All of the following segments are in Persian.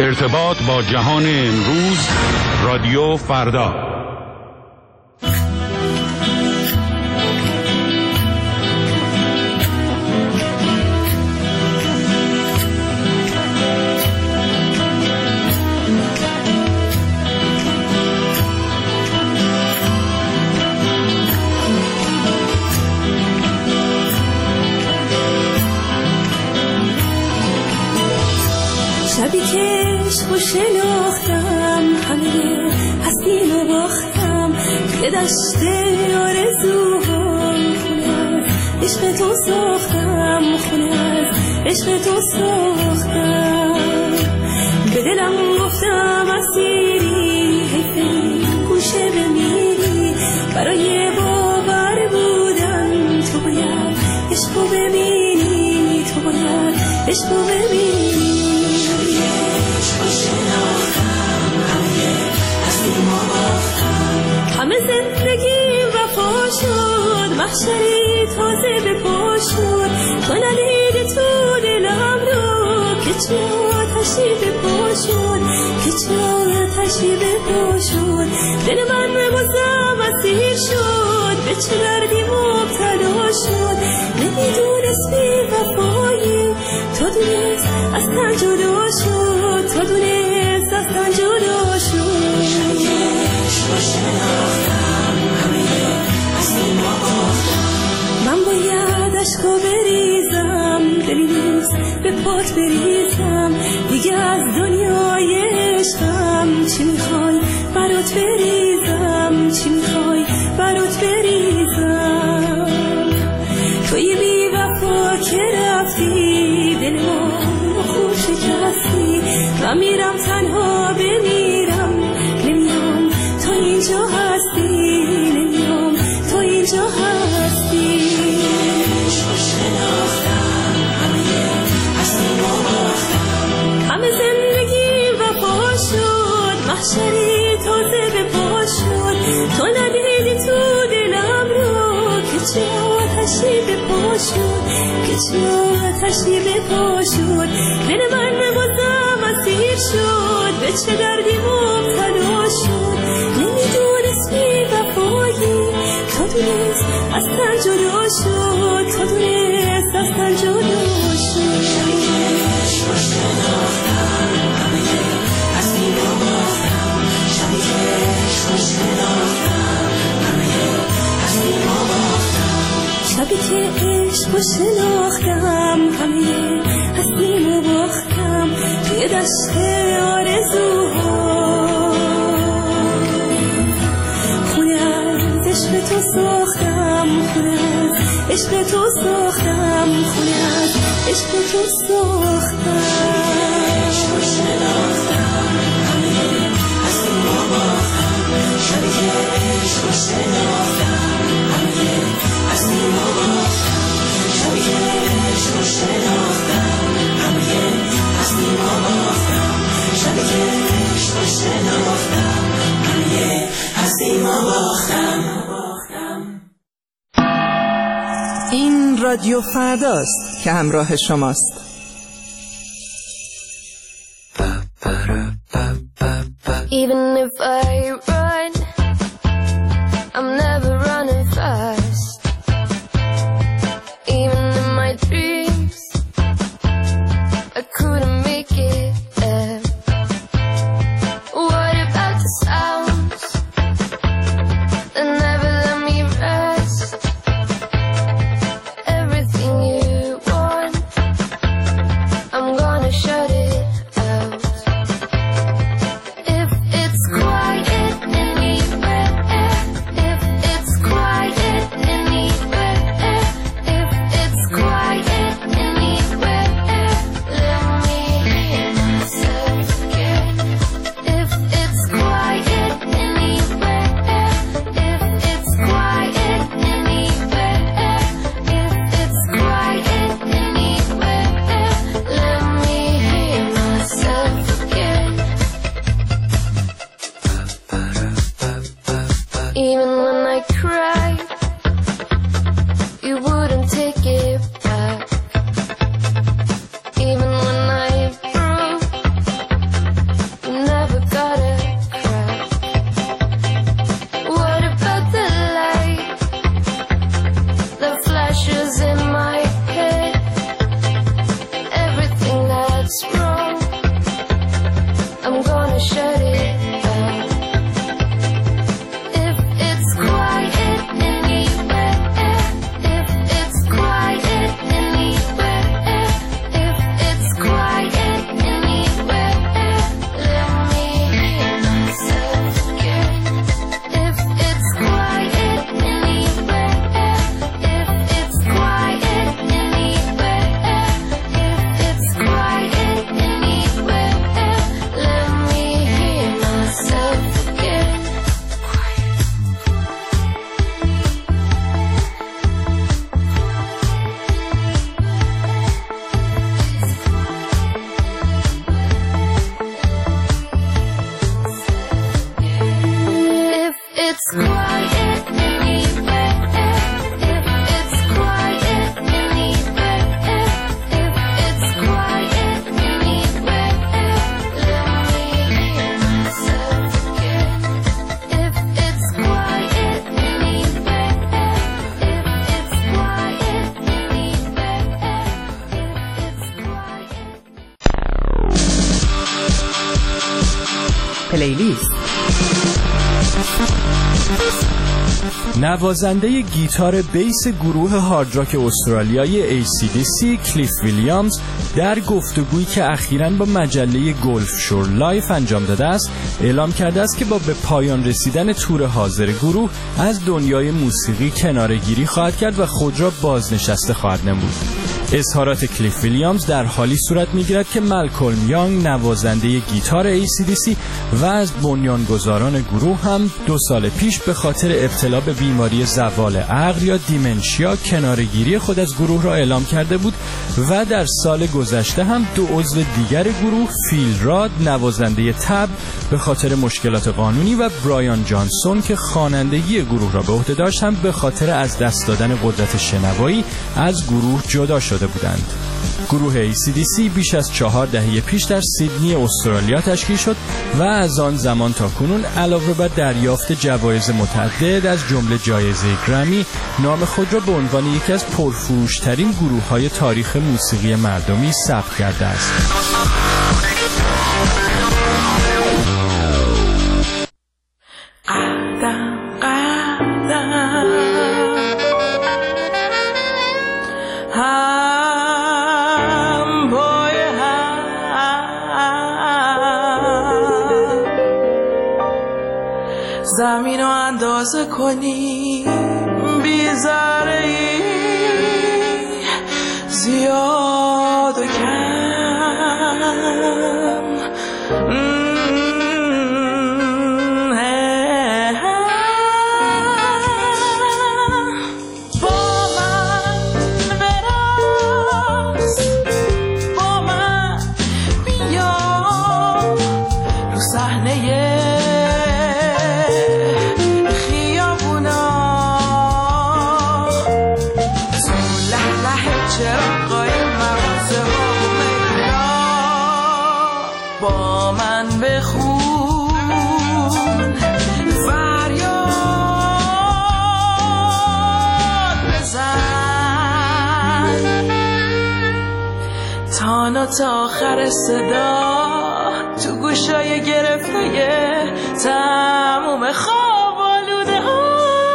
ارتباط با جهان امروز، رادیو فردا. شبی که عشقو شناختم، همه هستیمو باختم، توی دشت آرزوهام خونه از عشق تو ساختم، خونه از عشق تو ساختم. به دلم گفتم اسیری، حیفه گوشه بمیری، برای باور بودن تو باید عشقو ببینی، تو باید عشقو ببینی. همه زندگیم وفا شد، محشری تازه به پا شد، تو ندیدی تو دلم رو که چه آتشی به پا شد، که چه آتشی به پا شد. دل من بازم اسیر شد، به چه دردی مبتلا شد، نمیدونست بی وفایی تو دونست از تن جدا شد، تو دونست از تن جدا شد. من باید عشقو بریزم، دلی نیست به پات بریزم، دیگه از دنیای عشقم چی میخوای برات بریزم، چی میخوای برات بریزم. توی بی وفا که رفتی، دل ما خوب شکستی، من میرم تنها بمیرم، نمیام تو اینجا هستی، نمیام تو اینجا هستی. همه زندگی وفا شد، محشری تازه به پا شد، تو ندیدی تو دلم رو که چه آتشی به پا شد، که چه آتشی به پا شد. دل من بازم اسیر شد، به چه دردی مبتلا شد، نمیدونست بی وفایی تو دونست از تن جدا شد، تو دونست از تن جدا شد. شبی که عشقو شناختم، همه هستیمو باختم، شبی که عشقو شناختم، همه هستیمو باختم، شبی که عشقو شناختم، همه هستیمو باختم، توی دشت آرزوها خونه از عشق تو ساختم، خونه از عشق تو ساختم، خونه از عشق تو ساختم. عشقو شناختم، همه هستیمو باختم، شبی که عشقو شناختم، همه هستیمو باختم، شبی که عشقو شناختم، همه هستیمو باختم، شبی که عشقو شناختم، همه هستیمو باختم. این رادیو فرداست که همراه شماست. Even if I run, I'm never running fast. Even in my dreams, I couldn't make it there. What about the sounds that never let me rest? Everything you want, I'm gonna shut it out. If it's quiet پلیلیست. نوازنده گیتار بیس گروه هارد راک استرالیایی AC/DC کلیف ویلیامز در گفتگویی که اخیراً با مجله گلف شور لایف انجام داده است اعلام کرده است که با به پایان رسیدن تور حاضر گروه از دنیای موسیقی کناره‌گیری خواهد کرد و خود را بازنشسته خواهد نمود. اظهارات کلیف ویلیامز در حالی صورت می‌گیرد که مالکولم یانگ نوازنده گیتار AC/DC و از بنیانگذاران گروه هم 2 سال پیش به خاطر ابتلا به بیماری زوال عقل یا دیمنشیا کناره‌گیری خود از گروه را اعلام کرده بود و در سال گذشته هم 2 عضو دیگر گروه، فیل راد نوازنده تب به خاطر مشکلات قانونی و برایان جانسون که خوانندگی گروه را به عهده داشت هم به خاطر از دست دادن قدرت شنوایی از گروه جدا شده بودند. گروه AC/DC بیش از 4 دهه پیش در سیدنی استرالیا تشکیل شد و از آن زمان تا کنون علاوه بر دریافت جوایز متعدد از جمله جایزه گرمی، نام خود را به عنوان یکی از پرفروش‌ترین گروه‌های تاریخ موسیقی مردمی ثبت کرده است. زمین رو اندازه کنی بیزاره ای زیاد و کم با من برقص با من بیا رو صحنه با من بخون فریاد بزن تا آخر صدا تو گوشای گرفته تموم خواب آلوده ها.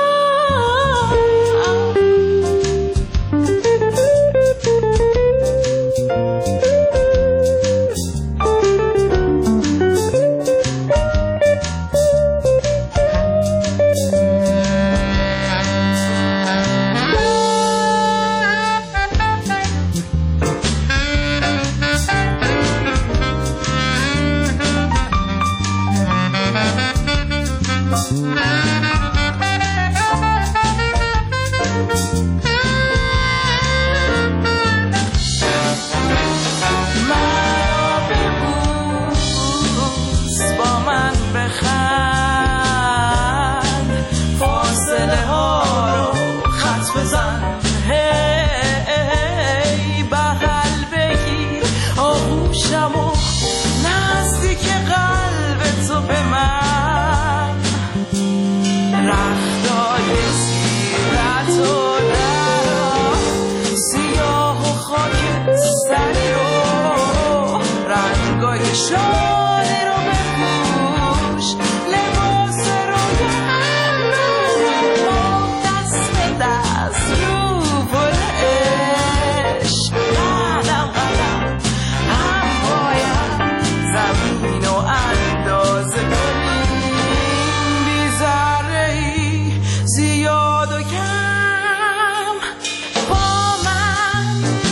شاله رو بپوش لباس رویم با دست به دست رو پل عشق قدم قدم هم باید زمین رو اندازه کنیم بیزاره ای زیاد و کم با من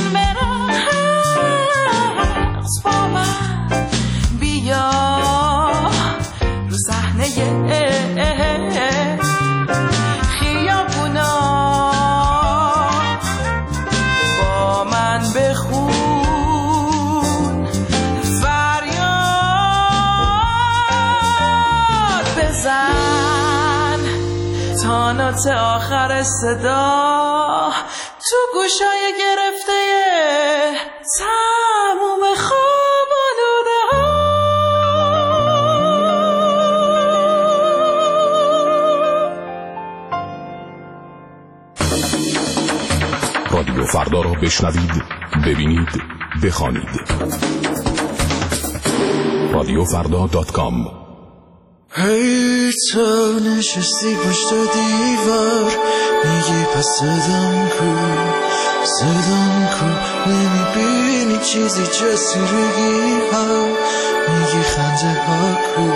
برقص با من بیا رو صحنه خیابونا با من بخون فریاد بزن تا آخر صدا تو گوشای گرفته تموم خواب آلوده ها. رادیو فردا را بشنوید، ببینید، بخوانید. رادیوفردا.com هی تو نشستی پشت دیوار میگی پس صدام کو نمیبینی چیزی جز تیرگی ها میگی خنده ها کو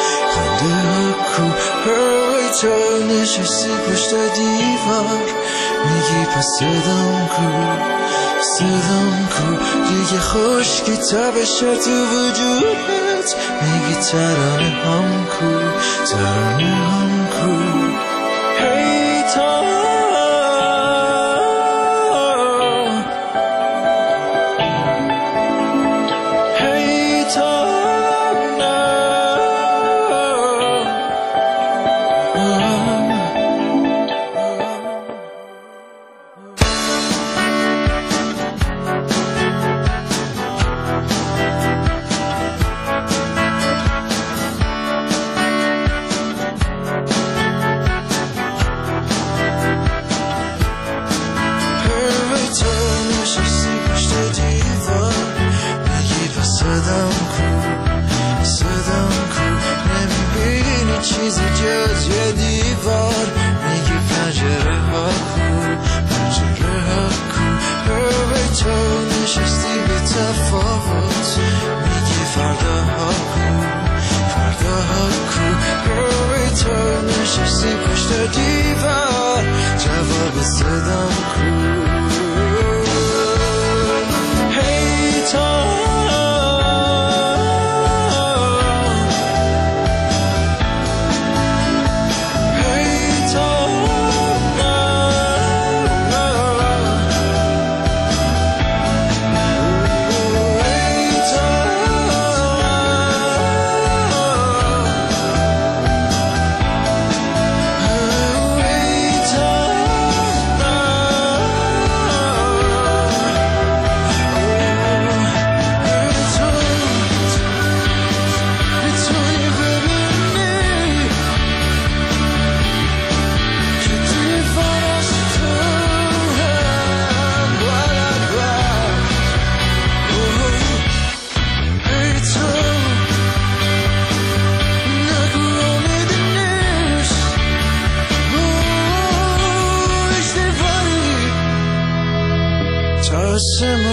هی تو نشستی پشت دیوار میگی پس صدام کو دیگه خشکی تبشه تو وجودت میگی ترانه هم کو هی تا صدام کو نمیبینی چیزی جز یه دیوار میگی پنجره ها کو هی تو نشستی به تفاوت میگی فردا ها کو هی تو نشستی پشت دیوار جواب صدام کو هی تو آسمان